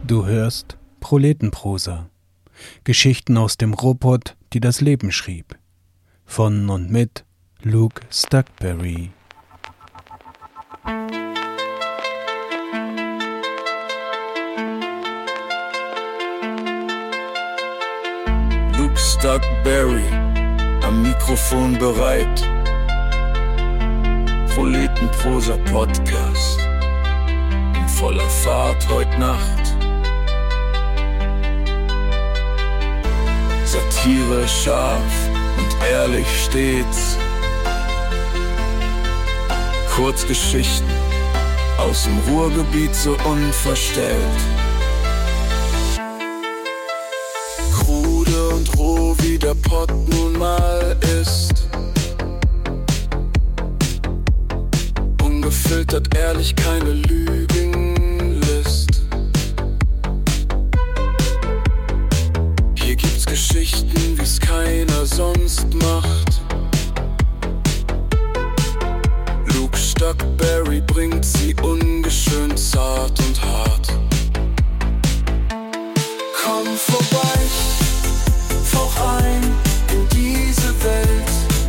Du hörst Proletenprosa. Geschichten aus dem Robot, die das Leben schrieb. Von und mit Luke Stuckberry. Luke Stuckberry, am Mikrofon bereit. Proletenprosa Podcast. In voller Fahrt heut Nacht. Satire scharf und ehrlich stets. Kurzgeschichten aus dem Ruhrgebiet so unverstellt. Krude und roh wie der Pott nun mal ist. Ungefiltert ehrlich, keine Lügenlist. Hier gibt's Geschichten, wie's keiner sonst macht. Luke Stuckberry bringt sie ungeschönt zart und hart. Komm vorbei, fauch rein in diese Welt,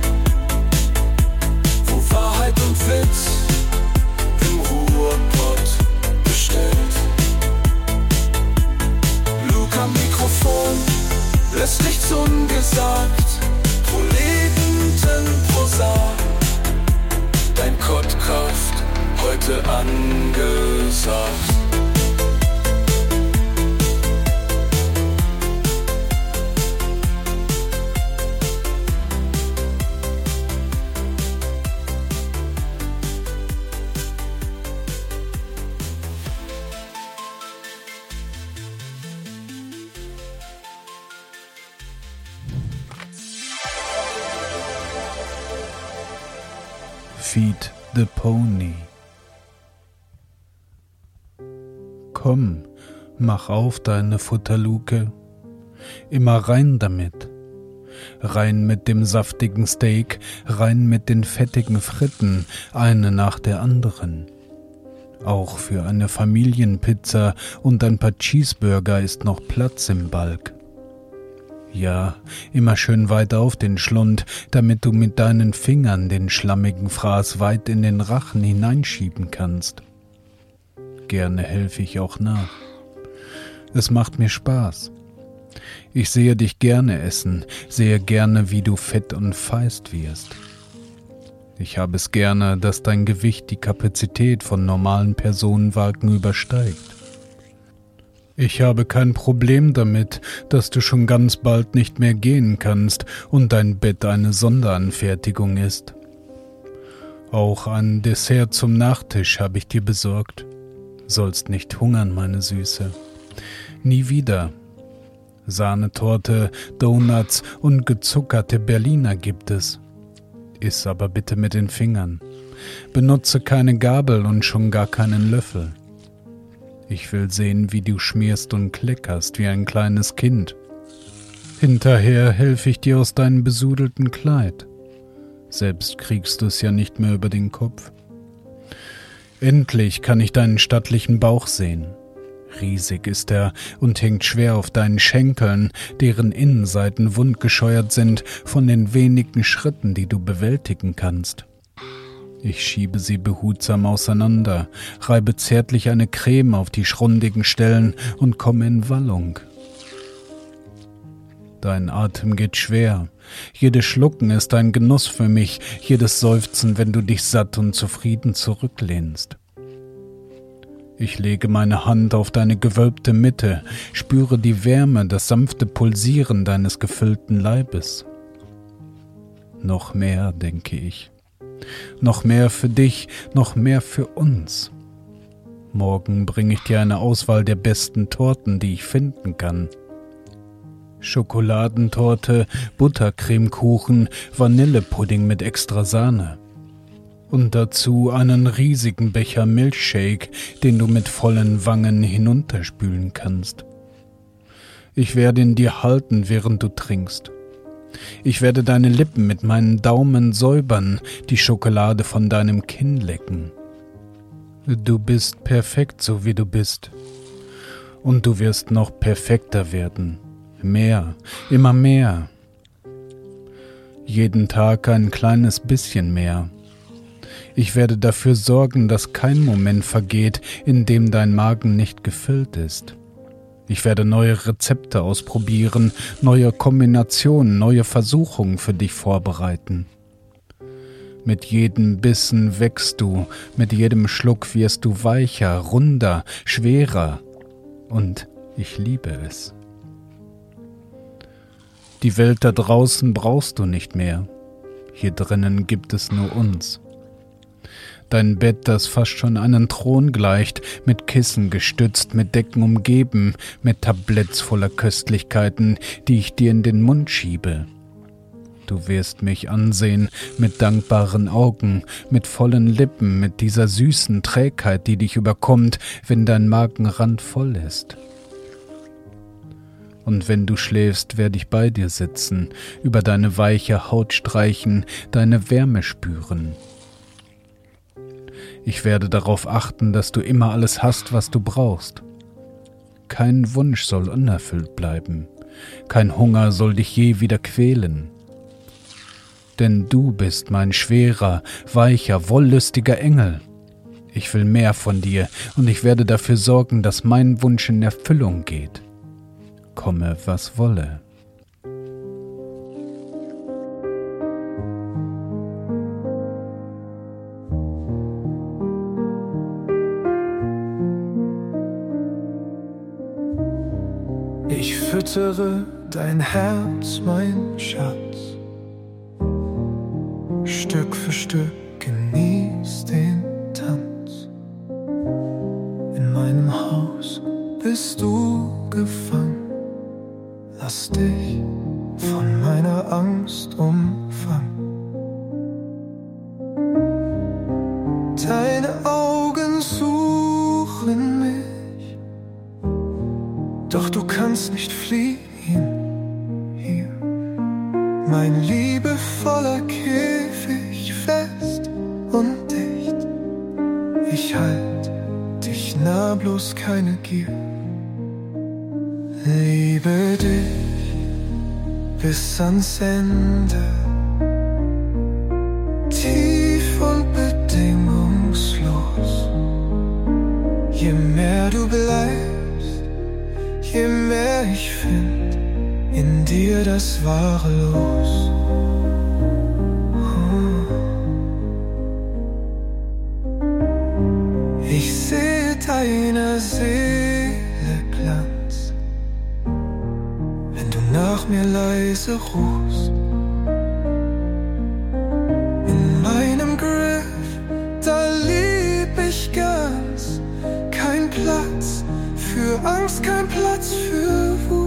wo Wahrheit und Witz im Ruhrpott bestellt. Luke am Mikrofon lässt nichts ungesagt. Proletenprosa, dein Podcast heute angesagt. Feed the Pony. Komm, mach auf deine Futterluke. Immer rein damit. Rein mit dem saftigen Steak, rein mit den fettigen Fritten, eine nach der anderen. Auch für eine Familienpizza und ein paar Cheeseburger ist noch Platz im Balk. Ja, immer schön weit auf den Schlund, damit du mit deinen Fingern den schlammigen Fraß weit in den Rachen hineinschieben kannst. Gerne helfe ich auch nach. Es macht mir Spaß. Ich sehe dich gerne essen, sehe gerne, wie du fett und feist wirst. Ich habe es gerne, dass dein Gewicht die Kapazität von normalen Personenwagen übersteigt. Ich habe kein Problem damit, dass du schon ganz bald nicht mehr gehen kannst und dein Bett eine Sonderanfertigung ist. Auch ein Dessert zum Nachtisch habe ich dir besorgt. Sollst nicht hungern, meine Süße. Nie wieder. Sahnetorte, Donuts und gezuckerte Berliner gibt es. Iss aber bitte mit den Fingern. Benutze keine Gabel und schon gar keinen Löffel. Ich will sehen, wie du schmierst und kleckerst wie ein kleines Kind. Hinterher helfe ich dir aus deinem besudelten Kleid. Selbst kriegst du es ja nicht mehr über den Kopf. Endlich kann ich deinen stattlichen Bauch sehen. Riesig ist er und hängt schwer auf deinen Schenkeln, deren Innenseiten wundgescheuert sind von den wenigen Schritten, die du bewältigen kannst. Ich schiebe sie behutsam auseinander, reibe zärtlich eine Creme auf die schrundigen Stellen und komme in Wallung. Dein Atem geht schwer. Jedes Schlucken ist ein Genuss für mich, jedes Seufzen, wenn du dich satt und zufrieden zurücklehnst. Ich lege meine Hand auf deine gewölbte Mitte, spüre die Wärme, das sanfte Pulsieren deines gefüllten Leibes. Noch mehr, denke ich. Noch mehr für dich, noch mehr für uns. Morgen bringe ich dir eine Auswahl der besten Torten, die ich finden kann. Schokoladentorte, Buttercremekuchen, Vanillepudding mit extra Sahne. Und dazu einen riesigen Becher Milchshake, den du mit vollen Wangen hinunterspülen kannst. Ich werde ihn dir halten, während du trinkst. Ich werde deine Lippen mit meinen Daumen säubern, die Schokolade von deinem Kinn lecken. Du bist perfekt, so wie du bist. Und du wirst noch perfekter werden. Mehr, immer mehr. Jeden Tag ein kleines bisschen mehr. Ich werde dafür sorgen, dass kein Moment vergeht, in dem dein Magen nicht gefüllt ist. Ich werde neue Rezepte ausprobieren, neue Kombinationen, neue Versuchungen für dich vorbereiten. Mit jedem Bissen wächst du, mit jedem Schluck wirst du weicher, runder, schwerer. Und ich liebe es. Die Welt da draußen brauchst du nicht mehr. Hier drinnen gibt es nur uns. Dein Bett, das fast schon einen Thron gleicht, mit Kissen gestützt, mit Decken umgeben, mit Tabletts voller Köstlichkeiten, die ich dir in den Mund schiebe. Du wirst mich ansehen mit dankbaren Augen, mit vollen Lippen, mit dieser süßen Trägheit, die dich überkommt, wenn dein Magenrand voll ist. Und wenn du schläfst, werde ich bei dir sitzen, über deine weiche Haut streichen, deine Wärme spüren. Ich werde darauf achten, dass du immer alles hast, was du brauchst. Kein Wunsch soll unerfüllt bleiben, kein Hunger soll dich je wieder quälen. Denn du bist mein schwerer, weicher, wollüstiger Engel. Ich will mehr von dir und ich werde dafür sorgen, dass mein Wunsch in Erfüllung geht. Komme, was wolle. Ich füttere dein Herz, mein Schatz. Stück für Stück genieß den Tanz. In meinem Haus bist du gefangen. Lass dich von meiner Angst umfangen. Deine Augen suchen mich, doch du kannst nicht fliehen hier. Mein liebevoller Käfig fest und dicht. Ich halt dich nah, bloß keine Gier. Liebe dich bis ans Ende, tief und bedingungslos. Je mehr du bleibst, je mehr ich find in dir das wahre Los. Ich sehe deiner Seele Glanz, wenn du nach mir leise rufst. In meinem Griff, da lieb ich ganz. Kein Platz für Angst, kein Platz für Wut.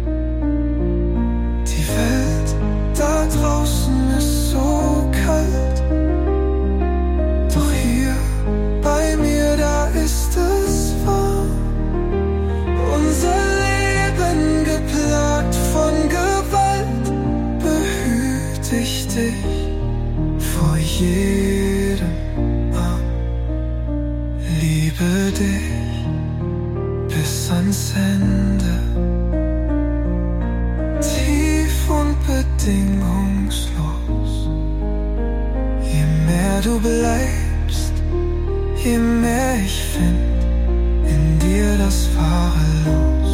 Die Welt da draußen ist so kalt, doch hier bei mir, da ist es warm. Unser Leben geplagt von Gewalt, behüte ich dich vor jedem Arm. Liebe dich bis ans Ende, tief und bedingungslos. Je mehr du bleibst, je mehr ich find in dir das wahre Los.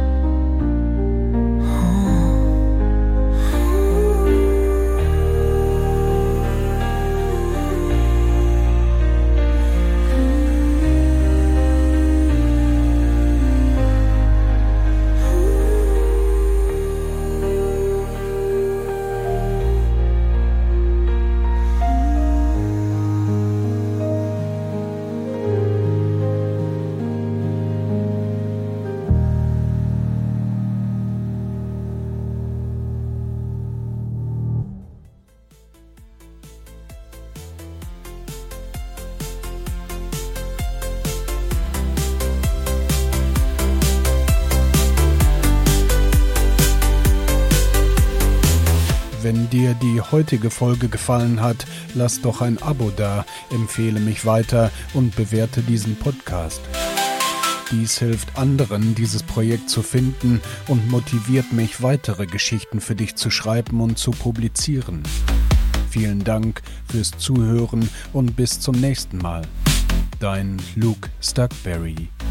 Wenn dir die heutige Folge gefallen hat, lass doch ein Abo da, empfehle mich weiter und bewerte diesen Podcast. Dies hilft anderen, dieses Projekt zu finden und motiviert mich, weitere Geschichten für dich zu schreiben und zu publizieren. Vielen Dank fürs Zuhören und bis zum nächsten Mal. Dein Luke Stuckberry.